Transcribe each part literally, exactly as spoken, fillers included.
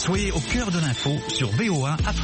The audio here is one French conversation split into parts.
Soyez au cœur de l'info sur V O A Afrique.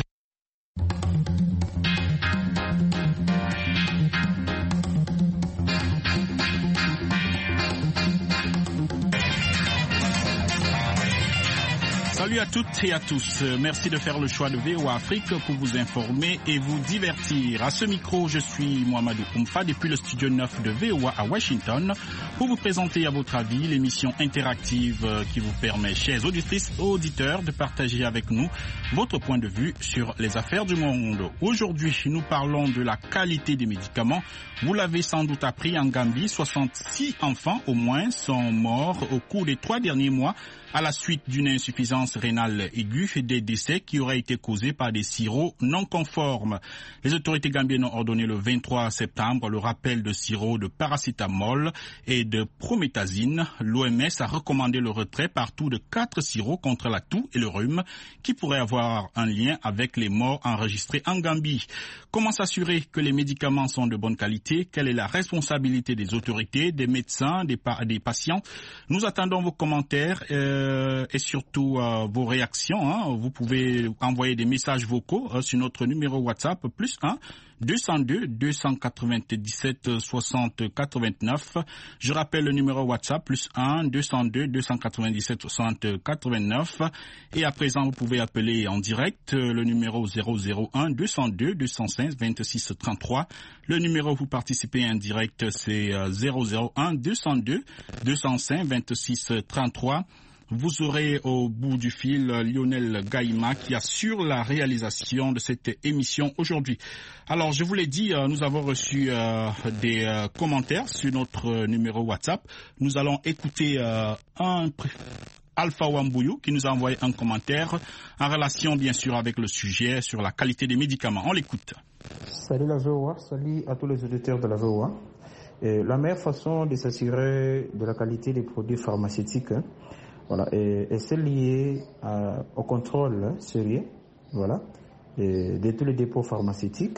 Salut à toutes et à tous. Merci de faire le choix de V O A Afrique pour vous informer et vous divertir. À ce micro, je suis Mohamedou Koumfa depuis le studio neuf de V O A à Washington pour vous présenter à votre avis l'émission interactive qui vous permet, chers auditrices et auditeurs, de partager avec nous votre point de vue sur les affaires du monde. Aujourd'hui, nous parlons de la qualité des médicaments. Vous l'avez sans doute appris, en Gambie, soixante-six enfants au moins sont morts au cours des trois derniers mois à la suite d'une insuffisance rénale aiguë et des décès qui auraient été causés par des sirops non conformes. Les autorités gambiennes ont ordonné le vingt-trois septembre le rappel de sirops de paracétamol et de prométhazine. L'O M S a recommandé le retrait partout de quatre sirops contre la toux et le rhume qui pourraient avoir un lien avec les morts enregistrés en Gambie. Comment s'assurer que les médicaments sont de bonne qualité? Quelle est la responsabilité des autorités, des médecins, des, pa- des patients? Nous attendons vos commentaires euh, et surtout euh, vos réactions. Hein. Vous pouvez envoyer des messages vocaux euh, sur notre numéro WhatsApp plus un deux cent deux deux cent quatre-vingt-dix-sept soixante quatre-vingt-neuf. Je rappelle le numéro WhatsApp plus un deux cent deux deux cent quatre-vingt-dix-sept soixante quatre-vingt-neuf. Et à présent, vous pouvez appeler en direct le numéro zéro zéro un deux cent deux deux cent cinq vingt-six trente-trois. Le numéro où vous participez en direct, c'est zéro zéro un deux cent deux deux cent cinq vingt-six trente-trois. Vous aurez au bout du fil Lionel Gaïma qui assure la réalisation de cette émission aujourd'hui. Alors, je vous l'ai dit, nous avons reçu euh, des euh, commentaires sur notre numéro WhatsApp. Nous allons écouter euh, un Alpha Wambouyou qui nous a envoyé un commentaire en relation bien sûr avec le sujet sur la qualité des médicaments. On l'écoute. Salut la V O A, salut à tous les auditeurs de la V O A. Et la meilleure façon de s'assurer de la qualité des produits pharmaceutiques, hein, voilà, et, et c'est lié à, au contrôle hein, sérieux, voilà, et, de tous les dépôts pharmaceutiques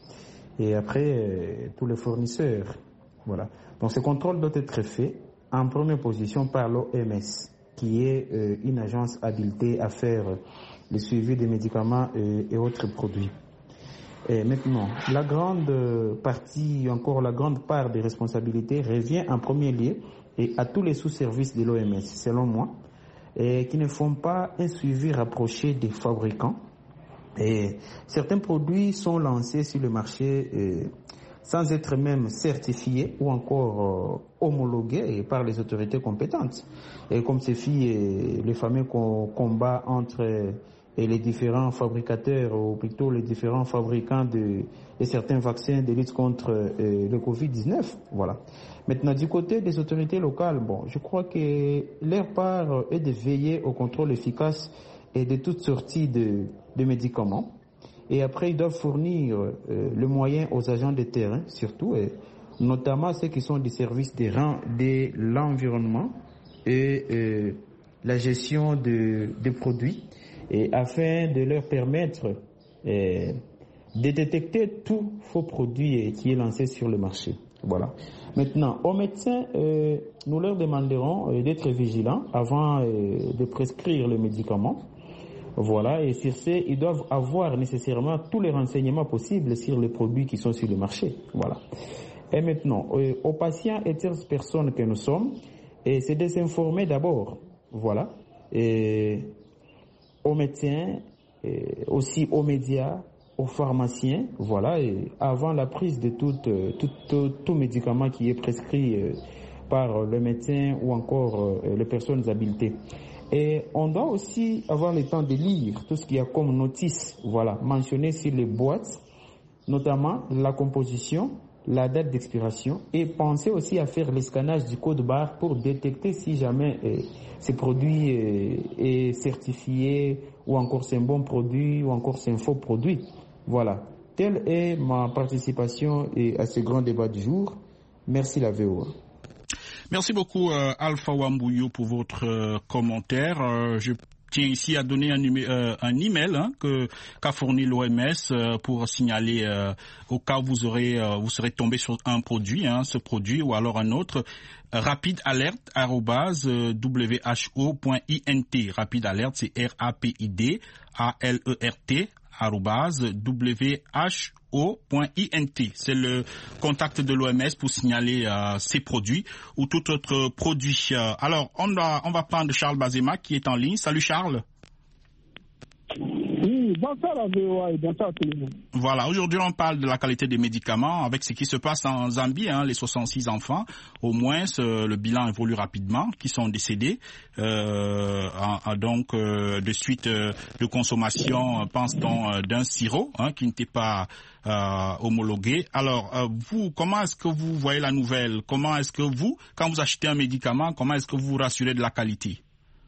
et après euh, tous les fournisseurs, voilà. Donc ce contrôle doit être fait en première position par l'O M S, qui est euh, une agence habilitée à faire le suivi des médicaments et, et autres produits. Et maintenant, la grande partie, encore la grande part des responsabilités revient en premier lieu et à tous les sous-services de l'O M S, selon moi, et qui ne font pas un suivi rapproché des fabricants. Et certains produits sont lancés sur le marché et, sans être même certifiés ou encore euh, homologués par les autorités compétentes. Et comme ces filles, le fameux combat entre et les différents fabricateurs, ou plutôt les différents fabricants de, de certains vaccins de lutte contre euh, le covid dix-neuf. Voilà. Maintenant, du côté des autorités locales, bon, je crois que leur part est de veiller au contrôle efficace et de toutes sorties de, de médicaments. Et après, ils doivent fournir euh, le moyen aux agents de terrain, surtout, et notamment ceux qui sont des services de, de l'environnement et euh, la gestion de, des produits, et afin de leur permettre euh, de détecter tout faux produit qui est lancé sur le marché. Voilà. Maintenant, aux médecins, euh, nous leur demanderons euh, d'être vigilants avant euh, de prescrire le médicament. Voilà, et sur ce, ils doivent avoir nécessairement tous les renseignements possibles sur les produits qui sont sur le marché. Voilà. Et maintenant, euh, aux patients et tierces personnes que nous sommes, et c'est de s'informer d'abord. Voilà. Et aux médecins, et aussi aux médias, aux pharmaciens, voilà, et avant la prise de tout, tout, tout, tout médicament qui est prescrit euh, par le médecin ou encore euh, les personnes habilitées. Et on doit aussi avoir le temps de lire tout ce qu'il y a comme notice, voilà, mentionné sur les boîtes, notamment la composition, la date d'expiration, et penser aussi à faire l'escannage du code barre pour détecter si jamais euh, ce produit euh, est certifié ou encore c'est un bon produit ou encore c'est un faux produit. Voilà. Telle est ma participation à ce grand débat du jour. Merci la V O A. Merci beaucoup euh, Alpha Wambouyou pour votre euh, commentaire. Euh, je tiens ici à donner un, numé- euh, un email hein, que qu'a fourni l'O M S euh, pour signaler euh, au cas où vous aurez euh, vous serez tombé sur un produit, hein, ce produit ou alors un autre. Rapide alerte arobase w h o point i n t. Rapide alerte, c'est R A P I D A L E R T arobase w h o point i n t. C'est le contact de l'O M S pour signaler euh, ces produits ou tout autre produit. Euh, alors, on va, on va prendre Charles Bazema qui est en ligne. Salut Charles. Oui, bonsoir à V O A et bonsoir à tout le monde. Voilà, aujourd'hui on parle de la qualité des médicaments avec ce qui se passe en Zambie, hein, les soixante-six enfants, au moins euh, le bilan évolue rapidement, qui sont décédés, euh, en, en, donc euh, de suite euh, de consommation, euh, pense-t-on, euh, d'un sirop hein, qui n'était pas euh, homologué. Alors euh, vous, comment est-ce que vous voyez la nouvelle? Comment est-ce que vous, quand vous achetez un médicament, comment est-ce que vous vous rassurez de la qualité?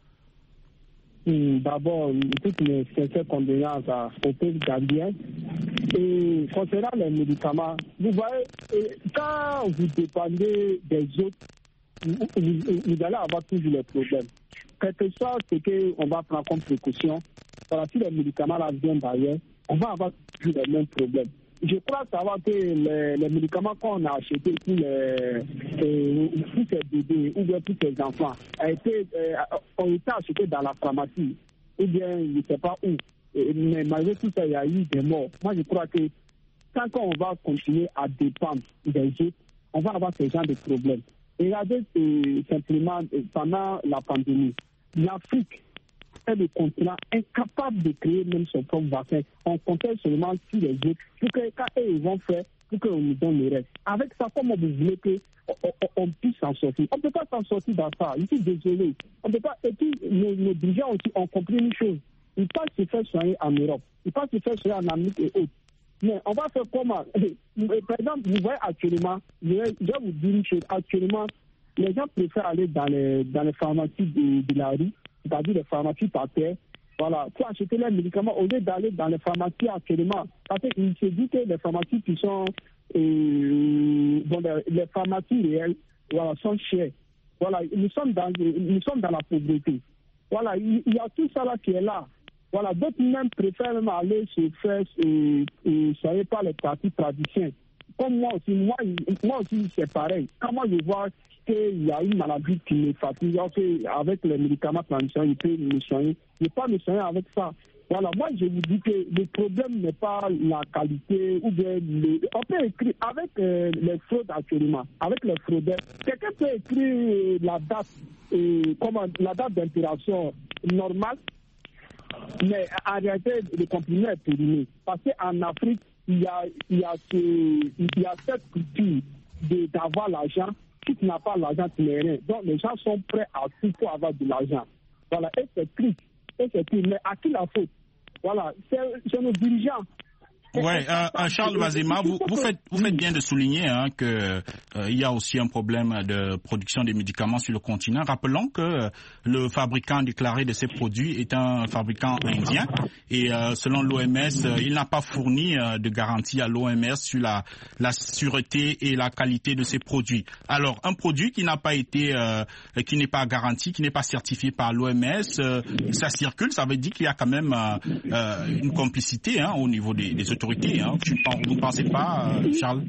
D'abord, toutes mes sincères condoléances au peuple gambien. Et concernant les médicaments, vous voyez, quand vous dépendez des autres, vous, vous, vous allez avoir toujours les problèmes. Quelque soit ce qu'on va prendre comme précaution, voilà, si les médicaments là viennent d'ailleurs, on va avoir toujours les mêmes problèmes. Je crois savoir que les, les médicaments qu'on a achetés pour, les, euh, pour ces bébés ou bien pour ces enfants a été, euh, ont été achetés dans la pharmacie ou bien je ne sais pas où. Et, mais malgré tout ça, il y a eu des morts. Moi, je crois que tant qu'on va continuer à dépendre des autres, on va avoir ce genre de problèmes. Et regardez euh, simplement euh, pendant la pandémie, l'Afrique est le continent incapable de créer même son propre vaccin. On comptait seulement sur les autres pour que quand eux ils vont faire, pour qu'on nous donne le reste. Avec ça, comment vous voulez qu'on on, on puisse s'en sortir? On ne peut pas s'en sortir dans ça. Je suis désolé. On peut pas. Et puis, nos, nos dirigeants aussi ont compris une chose. Ils peuvent se faire soigner en Europe. Ils peuvent se faire soigner en Amérique et autres. Mais on va faire comment? Par exemple, vous voyez actuellement, je vais, je vais vous dire une chose. Actuellement, les gens préfèrent aller dans les, dans les pharmacies de, de la rue, c'est-à-dire les pharmacies par terre, voilà, pour acheter les médicaments au lieu d'aller dans les pharmacies actuellement. Parce qu'il se dit que les pharmacies qui sont, euh, bon, les, les pharmacies réelles, voilà, sont chères. Voilà, nous sommes dans, nous sommes dans la pauvreté. Voilà, il, il y a tout ça là qui est là. Voilà, d'autres même préfèrent même aller se faire, euh, euh, soigner par les partis traditionnels. Comme moi aussi, moi, moi aussi c'est pareil. Quand moi je vois qu'il y a une maladie qui me fatigue, avec les médicaments traditionnels, je peux me soigner. Je ne peux pas me soigner avec ça. Voilà, moi je vous dis que le problème n'est pas la qualité ou bien le... On peut écrire avec euh, les fraudes actuellement, avec les fraudeurs. Quelqu'un peut écrire la date, euh, comment, la date d'interaction normale, mais en réalité, le comprimé est périmé. Parce qu'en Afrique, il y a, il y a, ce, il y a cette culture de, d'avoir l'argent. Si tu n'as pas l'argent, tu n'es rien. Donc, les gens sont prêts à tout pour avoir de l'argent. Voilà, et c'est triste. Et c'est triste. Mais à qui la faute? Voilà, c'est, c'est nos dirigeants. Oui, euh, Charles Bazema, vous, vous, faites, vous faites bien de souligner hein, qu'il euh, y a aussi un problème de production des médicaments sur le continent. Rappelons que euh, le fabricant déclaré de ces produits est un fabricant indien et euh, selon l'O M S, euh, il n'a pas fourni euh, de garantie à l'O M S sur la, la sûreté et la qualité de ces produits. Alors, un produit qui n'a pas été, euh, qui n'est pas garanti, qui n'est pas certifié par l'O M S, euh, ça circule, ça veut dire qu'il y a quand même euh, euh, une complicité hein, au niveau des, des autorités. Hein. Vous ne pensez pas, euh, Charles?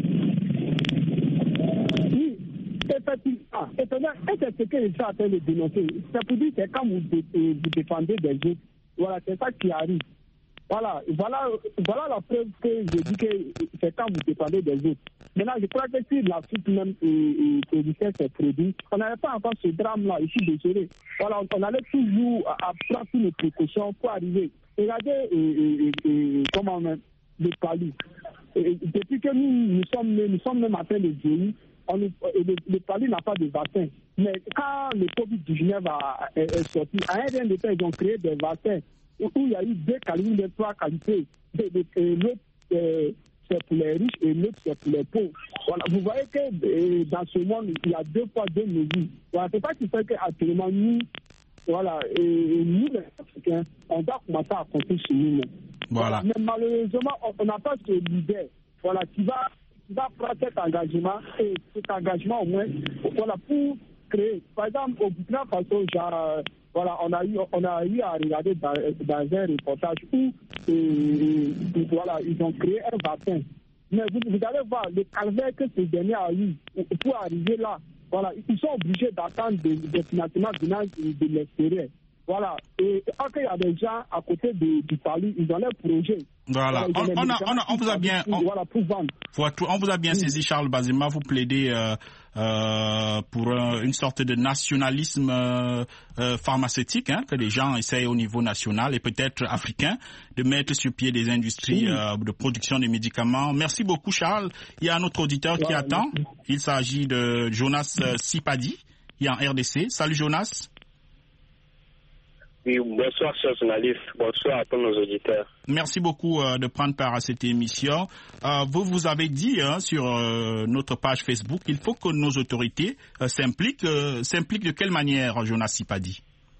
Oui, effectivement. Et c'est ce que je suis en train de dénoncer. C'est pour dire que quand vous, vous dépendez des autres, voilà, c'est ça qui arrive. Voilà, voilà, voilà la preuve que je dis que c'est quand vous dépendez des autres. Maintenant, je crois que si l'Afrique même produisait ses produits, on n'avait pas encore ce drame-là, je suis désolé. Voilà, on allait toujours à, à prendre toutes les précautions pour arriver. Regardez et, et, et, comment même le Palu. Depuis que nous, nous sommes nous sommes même en train de vieillir, on, le, le Palu n'a pas de vaccin. Mais quand le covid dix-neuf a, est, est sorti, à un rien de temps, ils ont créé des vaccins où il y a eu deux qualités, trois qualités. L'autre, euh, c'est pour les riches et l'autre, c'est pour les pauvres. Voilà. Vous voyez que euh, dans ce monde, il y a deux fois deux mesures. Voilà. C'est pas qui fait qu'actuellement, nous, voilà, et nous, les Africains, on doit commencer à compter sur nous. Voilà. Voilà. Mais malheureusement, on n'a pas ce leader, voilà, qui va, qui va prendre cet engagement, et cet engagement au moins, voilà, pour créer. Par exemple, au Burkina Faso, genre, Voilà, on a eu, on a eu à regarder dans, dans un reportage où et, et, voilà, ils ont créé un vaccin. Mais vous, vous allez voir le calvaire que ce dernier a eu pour arriver là. Voilà, ils sont obligés d'attendre des, des financements venant de, de l'extérieur. Voilà, et quand il y a des gens à côté de, du Palu, ils ont leur projet. Voilà, voilà on, on, a, on, a, on vous a bien, on, voilà, pour vendre. on vous a bien oui. saisi, Charles Bazema. Vous plaidez euh, euh, pour euh, une sorte de nationalisme euh, euh, pharmaceutique, hein, que les gens essayent au niveau national et peut-être africain de mettre sur pied des industries oui. euh, de production des médicaments. Merci beaucoup, Charles. Il y a un autre auditeur voilà, qui attend. Merci. Il s'agit de Jonas euh, Sipadi, il est en R D C. Salut, Jonas. Oui, bonsoir, chers journalistes. Bonsoir à tous nos auditeurs. Merci beaucoup euh, de prendre part à cette émission. Euh, vous vous avez dit hein, sur euh, notre page Facebook, il faut que nos autorités euh, s'impliquent. Euh, s'impliquent de quelle manière, Jonas Sipadi?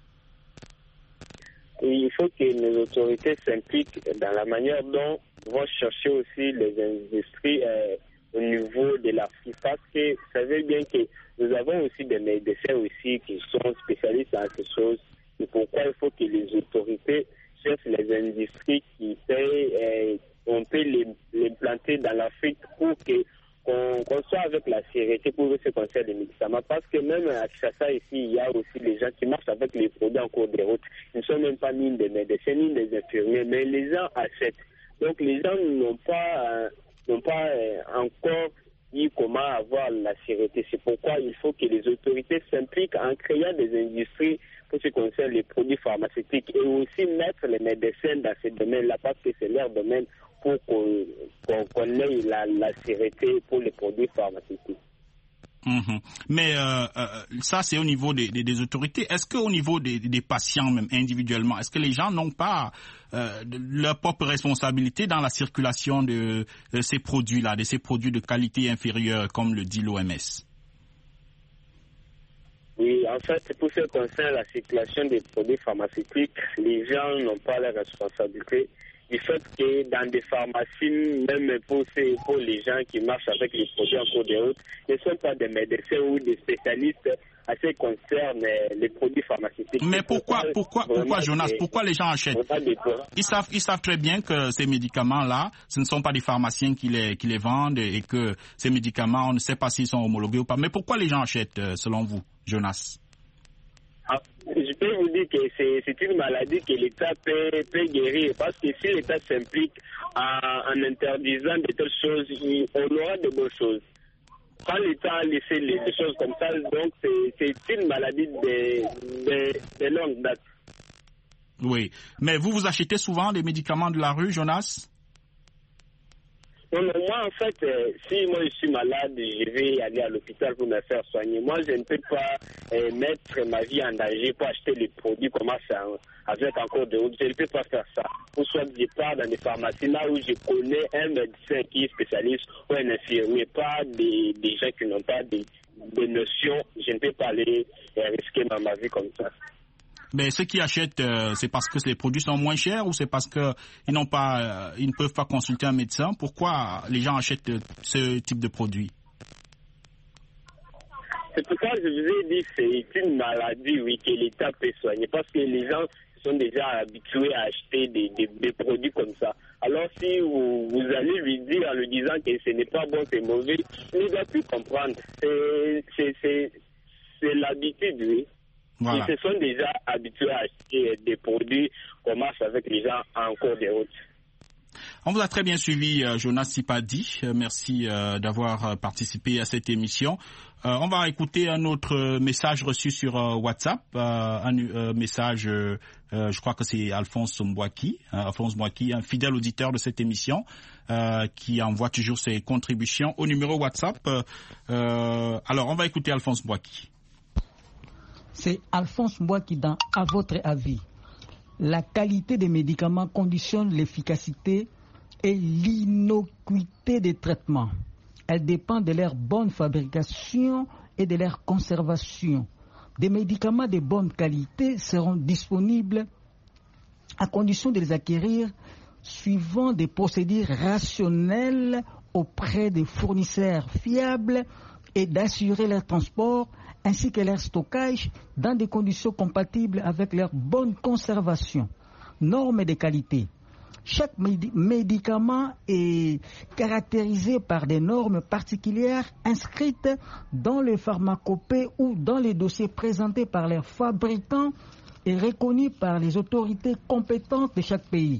Oui, il faut que nos autorités s'impliquent dans la manière dont vont chercher aussi les industries euh, au niveau de l'Afrique. Parce que vous savez bien que nous avons aussi des médecins aussi qui sont spécialistes dans ces choses. C'est pourquoi il faut que les autorités cherchent les industries qui payent, euh, on peut les, les planter dans l'Afrique pour que qu'on, qu'on soit avec la sécurité pour ce qui concerne les médicaments. Parce que même à Kinshasa ici, il y a aussi les gens qui marchent avec les produits en cours de route. Ils ne sont même pas ni des médecins ni des infirmiers, mais les gens achètent. Donc les gens n'ont pas, euh, n'ont pas euh, encore dit comment avoir la sécurité. C'est pourquoi il faut que les autorités s'impliquent en créant des industries pour ce qui concerne les produits pharmaceutiques et aussi mettre les médecins dans ce domaine-là parce que c'est leur domaine pour qu'on, qu'on, qu'on ait la, la sécurité pour les produits pharmaceutiques. Mmh. Mais euh, euh, ça, c'est au niveau des, des, des autorités. Est-ce qu'au niveau des, des patients, même individuellement, est-ce que les gens n'ont pas euh, leur propre responsabilité dans la circulation de, de ces produits-là, de ces produits de qualité inférieure, comme le dit l'O M S? Oui, en fait, pour ce qui concerne la circulation des produits pharmaceutiques, les gens n'ont pas la responsabilité. Du fait que dans des pharmacies, même pour, ces, pour les gens qui marchent avec les produits en cours de route, ne sont pas des médecins ou des spécialistes à ce qui concerne les produits pharmaceutiques. Mais pourquoi, pourquoi, pourquoi, Jonas, pourquoi les gens achètent? Ils savent, ils savent très bien que ces médicaments-là, ce ne sont pas des pharmaciens qui les, qui les vendent et que ces médicaments, on ne sait pas s'ils sont homologués ou pas. Mais pourquoi les gens achètent, selon vous, Jonas? Ah, je peux vous dire que c'est, c'est une maladie que l'État peut, peut guérir parce que si l'État s'implique en, en interdisant de telles choses, on aura de bonnes choses. Quand l'État a laissé les, les choses comme ça, donc c'est, c'est une maladie de, de, de longue date. Oui, mais vous, vous achetez souvent des médicaments de la rue, Jonas? Non, non, moi, en fait, euh, si moi je suis malade, je vais aller à l'hôpital pour me faire soigner. Moi, je ne peux pas euh, mettre ma vie en danger pour acheter les produits comme ça, avec encore de route. Je ne peux pas faire ça. Ou soit je pars dans des pharmacies là où je connais un médecin qui est spécialiste ou un infirmier, pas des, des gens qui n'ont pas des, des notions. Je ne peux pas aller euh, risquer ma, ma vie comme ça. Mais ceux qui achètent, euh, c'est parce que les produits sont moins chers ou c'est parce que ils n'ont pas, euh, ils ne peuvent pas consulter un médecin? Pourquoi les gens achètent euh, ce type de produit? C'est pourquoi je vous ai dit que c'est une maladie, oui, que l'État peut soigner, parce que les gens sont déjà habitués à acheter des, des, des produits comme ça. Alors si vous, vous allez lui dire en lui disant que ce n'est pas bon, c'est mauvais, il ne doit plus comprendre. C'est, c'est, c'est, c'est l'habitude, oui. Voilà. Ils se sont déjà habitués à acheter des produits qu'on marche avec les gens en cours de route. On vous a très bien suivi, euh, Jonas Sipadi. Euh, merci euh, d'avoir euh, participé à cette émission. Euh, on va écouter un autre message reçu sur euh, WhatsApp, euh, un euh, message, euh, euh, je crois que c'est Alphonse Mbouaki, hein, Alphonse Mbouaki, un fidèle auditeur de cette émission, euh, qui envoie toujours ses contributions au numéro WhatsApp. Euh, euh, alors, on va écouter Alphonse Mbouaki. C'est Alphonse Mbouaki dans « À votre avis ». La qualité des médicaments conditionne l'efficacité et l'innocuité des traitements. Elle dépend de leur bonne fabrication et de leur conservation. Des médicaments de bonne qualité seront disponibles à condition de les acquérir suivant des procédures rationnelles auprès des fournisseurs fiables et d'assurer leur transport ainsi que leur stockage dans des conditions compatibles avec leur bonne conservation. Normes de qualité. Chaque médi- médicament est caractérisé par des normes particulières inscrites dans les pharmacopées ou dans les dossiers présentés par leurs fabricants et reconnues par les autorités compétentes de chaque pays.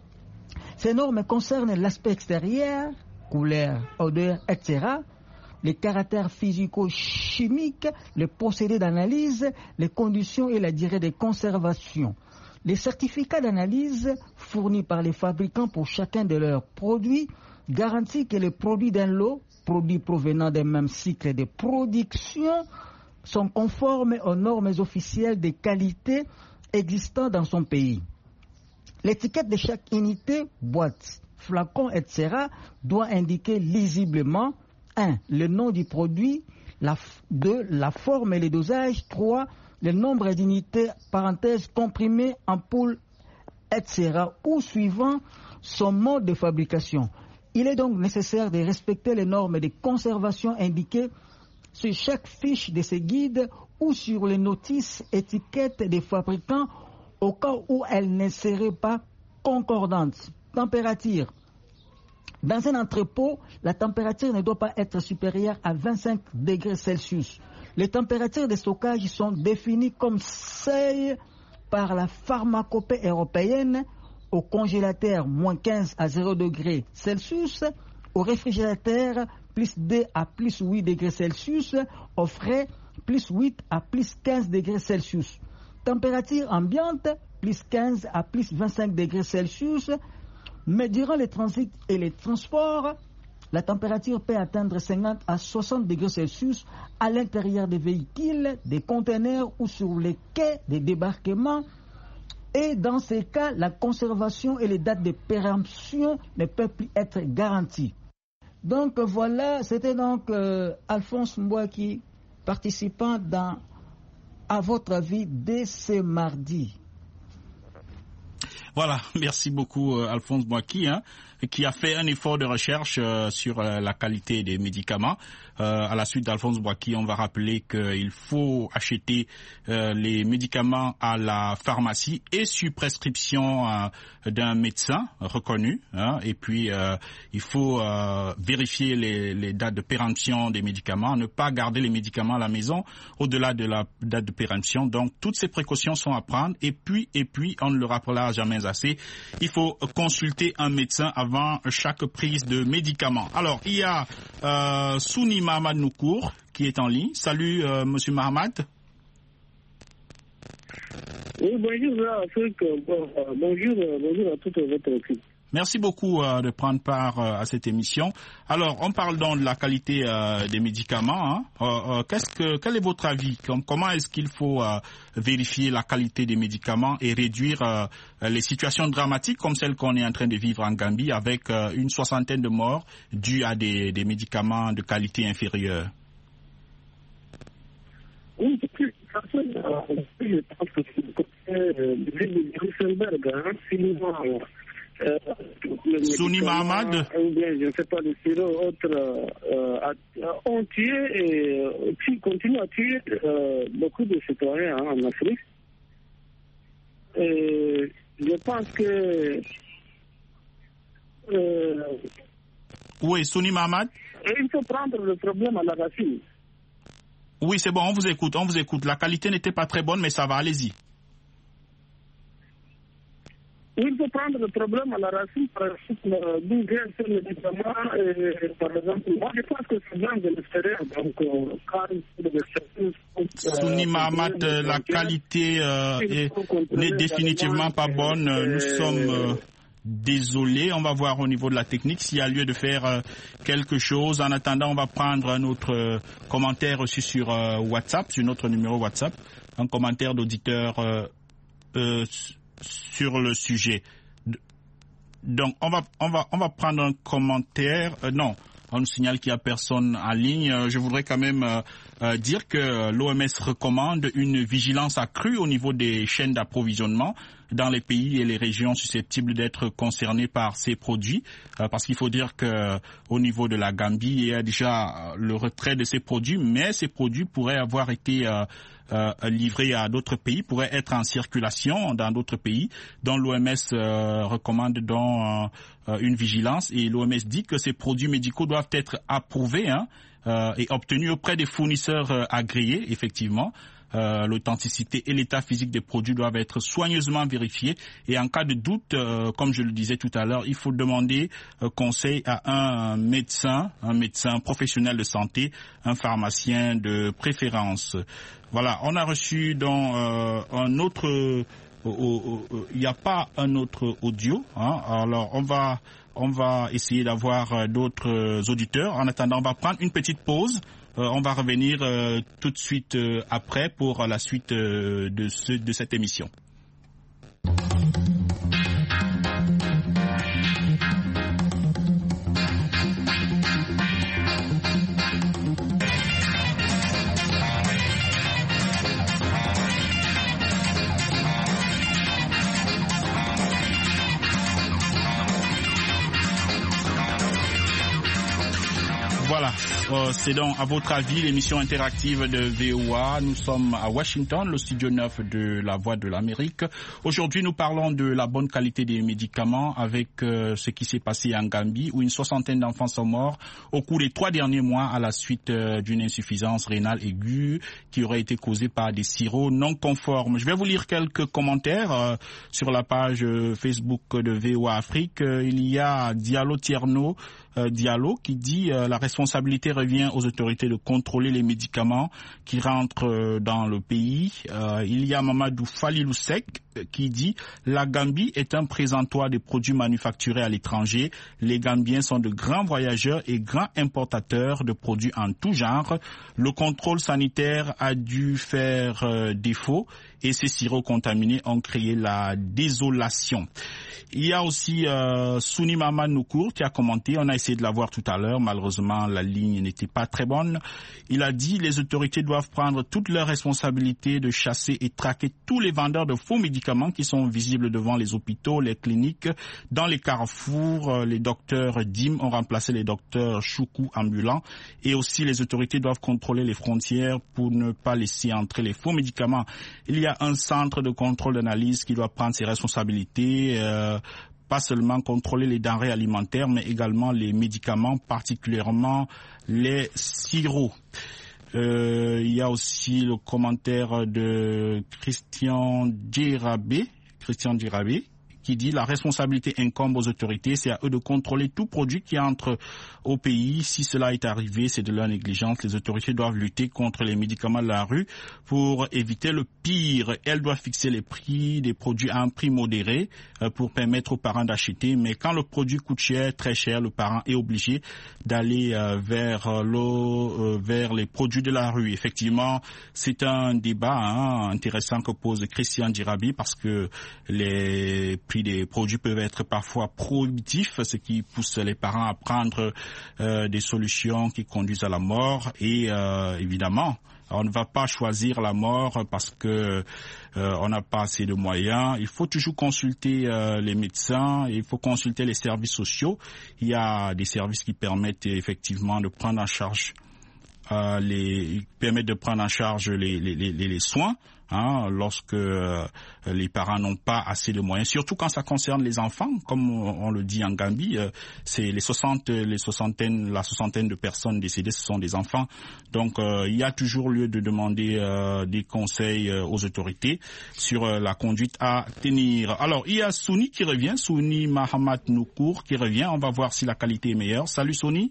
Ces normes concernent l'aspect extérieur, couleur, odeur, et cetera, les caractères physico-chimiques, les procédés d'analyse, les conditions et la durée de conservation. Les certificats d'analyse fournis par les fabricants pour chacun de leurs produits garantissent que les produits d'un lot, produits provenant d'un même cycle de production, sont conformes aux normes officielles de qualité existant dans son pays. L'étiquette de chaque unité, boîte, flacon, et cetera doit indiquer lisiblement un. Le nom du produit, deux. La forme et le dosage, trois. Le nombre d'unités, parenthèse, comprimées, ampoules, et cetera ou suivant son mode de fabrication. Il est donc nécessaire de respecter les normes de conservation indiquées sur chaque fiche de ces guides ou sur les notices étiquettes des fabricants au cas où elles ne seraient pas concordantes. Température. Dans un entrepôt, la température ne doit pas être supérieure à vingt-cinq degrés Celsius. Les températures de stockage sont définies comme seuil par la pharmacopée européenne au congélateur moins quinze à zéro degrés Celsius, au réfrigérateur plus deux à plus huit degrés Celsius, au frais plus huit à plus quinze degrés Celsius. Température ambiante plus quinze à plus vingt-cinq degrés Celsius, mais durant les transits et les transports, la température peut atteindre cinquante à soixante degrés Celsius à l'intérieur des véhicules, des conteneurs ou sur les quais de débarquement. Et dans ces cas, la conservation et les dates de péremption ne peuvent plus être garanties. Donc voilà, c'était donc euh, Alphonse Mbouaki, participant dans À votre avis dès ce mardi. Voilà, merci beaucoup euh, Alphonse Mbouaki, hein, qui a fait un effort de recherche euh, sur euh, la qualité des médicaments. Euh, à la suite d'Alphonse Mbouaki, on va rappeler qu'il faut acheter euh, les médicaments à la pharmacie et sur prescription euh, d'un médecin reconnu. Hein, et puis, euh, il faut euh, vérifier les, les dates de péremption des médicaments, ne pas garder les médicaments à la maison au-delà de la date de péremption. Donc, toutes ces précautions sont à prendre. Et puis, et puis, on ne le rappellera jamais assez, il faut consulter un médecin avant chaque prise de médicaments. Alors, il y a euh, Souni Mahamad Noukour qui est en ligne. Salut, euh, Monsieur Mahamad. Oui, bonjour à Afrique. Bon, euh, bonjour, euh, bonjour à toute votre équipe. Merci beaucoup euh, de prendre part euh, à cette émission. Alors, on parle donc de la qualité euh, des médicaments. Hein. Euh, euh, qu'est-ce que, quel est votre avis? Comme, comment est-ce qu'il faut euh, vérifier la qualité des médicaments et réduire euh, les situations dramatiques comme celles qu'on est en train de vivre en Gambie avec euh, une soixantaine de morts dues à des, des médicaments de qualité inférieure? Oui, de toute façon, euh, je pense que c'est le côté de Bruxelles, hein, sinon... Euh, Souni Mahamad, ou bien je ne sais pas, les sirop autres euh, ont tué et puis continuent à tuer euh, beaucoup de citoyens hein, en Afrique. Et je pense que euh, oui, Souni Mahamad. Il faut prendre le problème à la racine. Oui, c'est bon, on vous écoute, on vous écoute. La qualité n'était pas très bonne, mais ça va, allez-y. Il faut prendre le problème à la racine, par exemple, d'où vient ce médicament. Et, par exemple, moi, je pense que c'est bien de l'extérieur. Donc, euh, quand de l'extérieur... Souni Mahamad, la qualité euh, n'est définitivement pas bonne. Nous sommes euh, désolés. On va voir au niveau de la technique s'il y a lieu de faire euh, quelque chose. En attendant, on va prendre un autre euh, commentaire aussi sur euh, WhatsApp, sur notre numéro WhatsApp. Un commentaire d'auditeur... Euh, euh, sur le sujet. Donc on va on va on va prendre un commentaire. Euh, non, On nous signale qu'il n'y a personne en ligne. Euh, je voudrais quand même euh, euh, dire que l'O M S recommande une vigilance accrue au niveau des chaînes d'approvisionnement dans les pays et les régions susceptibles d'être concernés par ces produits, euh, parce qu'il faut dire que au niveau de la Gambie, il y a déjà le retrait de ces produits, mais ces produits pourraient avoir été euh, euh, livrés à d'autres pays, pourraient être en circulation dans d'autres pays, dont l'O M S euh, recommande donc euh, une vigilance, et l'O M S dit que ces produits médicaux doivent être approuvés hein, euh, et obtenus auprès des fournisseurs euh, agréés, effectivement. Euh, l'authenticité et l'état physique des produits doivent être soigneusement vérifiés, et en cas de doute, euh, comme je le disais tout à l'heure, il faut demander euh, conseil à un médecin, un médecin professionnel de santé, un pharmacien de préférence. Voilà, on a reçu dans euh, un autre, euh, il n'y a pas un autre audio, hein, alors on va on va essayer d'avoir d'autres auditeurs. En attendant, on va prendre une petite pause. Euh, on va revenir euh, tout de suite euh, après pour la suite euh, de, ce, de cette émission. Voilà, euh, c'est donc à votre avis l'émission interactive de V O A. Nous sommes à Washington, le studio neuf de la Voix de l'Amérique. Aujourd'hui, nous parlons de la bonne qualité des médicaments avec euh, ce qui s'est passé en Gambie, où une soixantaine d'enfants sont morts au cours des trois derniers mois à la suite euh, d'une insuffisance rénale aiguë qui aurait été causée par des sirops non conformes. Je vais vous lire quelques commentaires euh, sur la page euh, Facebook de V O A Afrique. Euh, il y a Diallo Tierno euh, Diallo qui dit euh, la responsabilité revient aux autorités de contrôler les médicaments qui rentrent euh, dans le pays. Euh, il y a Mamadou Falilousek qui dit la Gambie est un présentoir de produits manufacturés à l'étranger. Les Gambiens sont de grands voyageurs et grands importateurs de produits en tout genre. Le contrôle sanitaire a dû faire euh, défaut et ces sirops contaminés ont créé la désolation. Il y a aussi euh, Souni Maman Noukour qui a commenté, on a essayé de la voir tout à l'heure, malheureusement la ligne n'était pas très bonne. Il a dit les autorités doivent prendre toutes leurs responsabilités de chasser et traquer tous les vendeurs de faux médicaments qui sont visibles devant les hôpitaux, les cliniques, dans les carrefours. Les docteurs D I M ont remplacé les docteurs Choukou ambulants, et aussi les autorités doivent contrôler les frontières pour ne pas laisser entrer les faux médicaments. Il y a un centre de contrôle d'analyse qui doit prendre ses responsabilités, euh, pas seulement contrôler les denrées alimentaires, mais également les médicaments, particulièrement les sirops. Euh, il y a aussi le commentaire de Christian Djirabé, Christian Djirabé, qui dit la responsabilité incombe aux autorités, c'est à eux de contrôler tout produit qui entre au pays. Si cela est arrivé, c'est de leur négligence. Les autorités doivent lutter contre les médicaments de la rue pour éviter le pire. Elles doivent fixer les prix des produits à un prix modéré euh, pour permettre aux parents d'acheter. Mais quand le produit coûte cher, très cher, le parent est obligé d'aller euh, vers euh, l'eau, euh, vers les produits de la rue. Effectivement, c'est un débat hein, intéressant que pose Christian Djirabi, parce que les prix des produits peuvent être parfois prohibitifs, ce qui pousse les parents à prendre euh, des solutions qui conduisent à la mort. Et euh, évidemment, on ne va pas choisir la mort parce que euh, on n'a pas assez de moyens. Il faut toujours consulter euh, les médecins, il faut consulter les services sociaux. Il y a des services qui permettent effectivement de prendre en charge euh, les permettent de prendre en charge les les les, les soins. Hein, lorsque euh, les parents n'ont pas assez de moyens, surtout quand ça concerne les enfants, comme on, on le dit en Gambie, euh, c'est les soixante, les soixantaines, la soixantaine de personnes décédées, ce sont des enfants. Donc, euh, il y a toujours lieu de demander euh, des conseils euh, aux autorités sur euh, la conduite à tenir. Alors, il y a Souni qui revient, Souni Mahamat Noukour qui revient. On va voir si la qualité est meilleure. Salut Souni.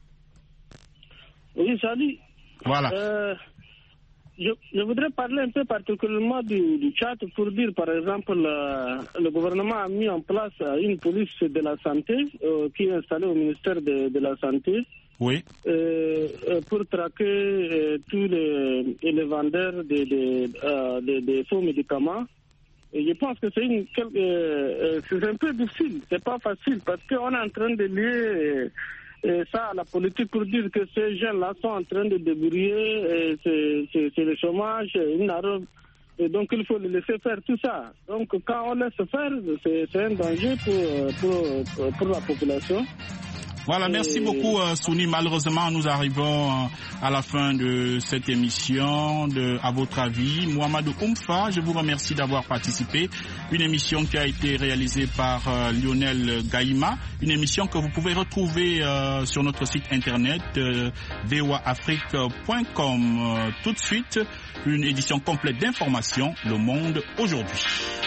Oui, salut. Voilà. Euh... Je, je voudrais parler un peu particulièrement du, du Tchad pour dire, par exemple, le, le gouvernement a mis en place une police de la santé euh, qui est installée au ministère de, de la Santé. Oui. Euh, pour traquer euh, tous les, les vendeurs de, de, euh, de, de faux médicaments. Et je pense que c'est, une, euh, c'est un peu difficile, c'est pas facile, parce qu'on est en train de lier et ça, la politique pour dire que ces jeunes-là sont en train de débrouiller, c'est le chômage, une arme. Et donc, il faut les laisser faire tout ça. Donc, quand on laisse faire, c'est un danger pour, pour, pour la population. Voilà, merci beaucoup euh, Souni. Malheureusement, nous arrivons euh, à la fin de cette émission de À votre avis. Mohamedou Oumfa, je vous remercie d'avoir participé. Une émission qui a été réalisée par euh, Lionel Gaïma. Une émission que vous pouvez retrouver euh, sur notre site internet euh, v o a afrique point com. Euh, tout de suite, une édition complète d'informations, Le Monde aujourd'hui.